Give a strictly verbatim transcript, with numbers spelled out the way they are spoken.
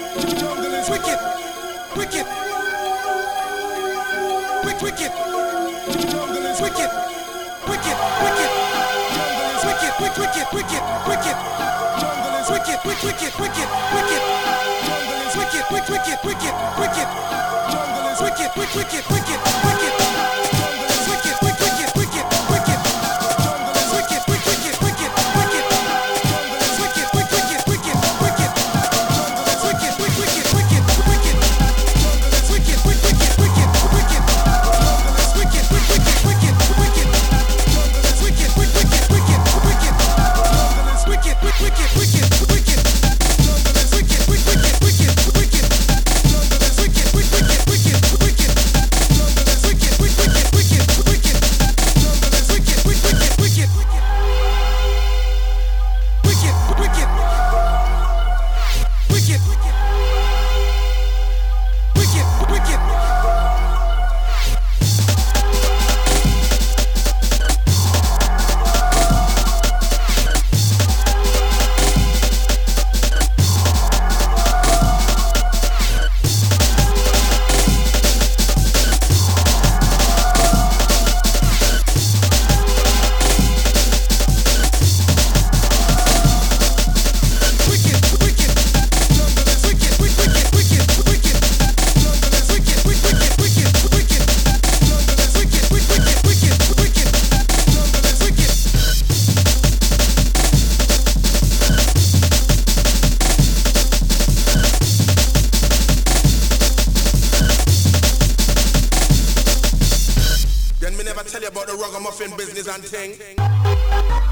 Jungle is wicked, wicked, wicked, wicked. Jungle is wicked, wicked, wicked. Jungle is wicked, wicked, wicked, wicked, wicked. Jungle is wicked, wicked, wicked, wicked, wicked. Jungle is wicked, wicked, wicked, wicked, wicked. Jungle is wicked, wicked, wicked, wicked, wicked. Jungle is wicked, wicked, wicked, wicked, wicked. Jungle is wicked, wicked, wicked, wicked, wicked. Jungle is wicked, wicked, wicked, wicked, wicked. Jungle is wicked, wicked, wicked, wicked, wicked. Jungle is wicked, wicked, wicked, wicked, wicked. Jungle is wicked, wicked, wicked, wicked, wicked. Jungle is wicked, wicked, wicked, wicked, wicked. Jungle is wicked, wicked, wicked, wicked, wicked. Jungle is wicked, wicked, wicked, wicked, wicked. Jungle is wicked, wicked, wicked, wicked, wicked. Jungle is wicked, wicked, wicked, wicked, wicked. Jungle is wicked, wicked, wicked, wicked. Wicked, wicked. Wicked, wicked, wicked. Then me never tell you about the ragamuffin business and thing.